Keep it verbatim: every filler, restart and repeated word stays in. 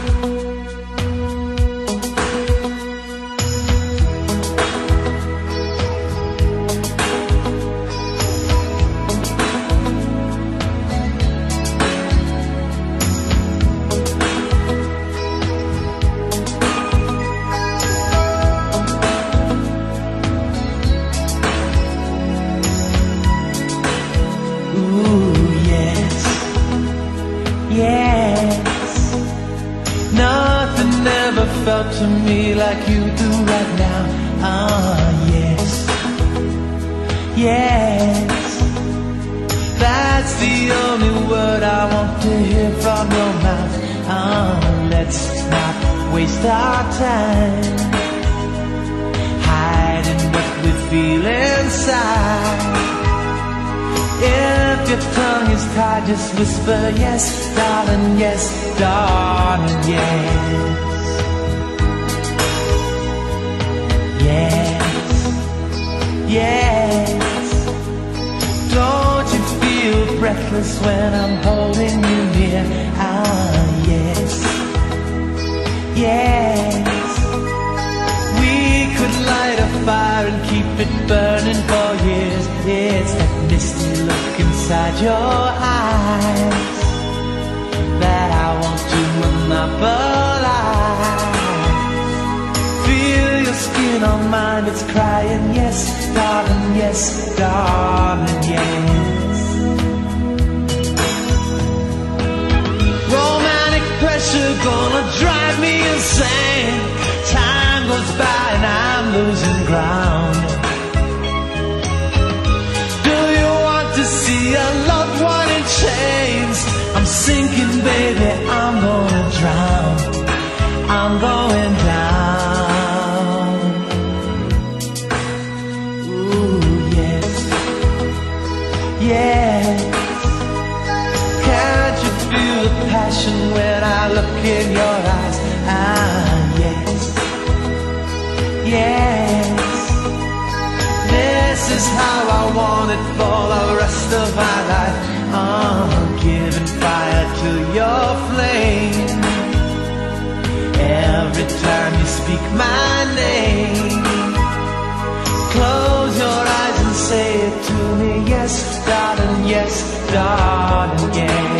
Yes, nothing ever felt to me like you do right now. Ah, yes, yes, that's the only word I want to hear from your mouth. Ah, let's not waste our time hiding what we feel inside. If your tongue is tied, just whisper yes, darling, yes, darling, yes. Yes, yes. Don't you feel breathless when I'm holding you near? Ah, yes, yes. We could light a fire and keep it burning for years. It's that misty look inside your eyes that I want to monopolize. Feel your skin on mine, it's crying yes, darling, yes, darling, yes. Romantic pressure gonna drive me insane. Time goes by and I'm losing ground. See a loved one in chains. I'm sinking, baby, I'm gonna drown. I'm going down. Ooh, yes, yes. Can't you feel the passion when I look in your eyes? Ah, yes, yes. This is how I want it for the rest of my life. I'm giving fire to your flame. Every time you speak my name, close your eyes and say it to me. Yes, darling, yes, darling, yes.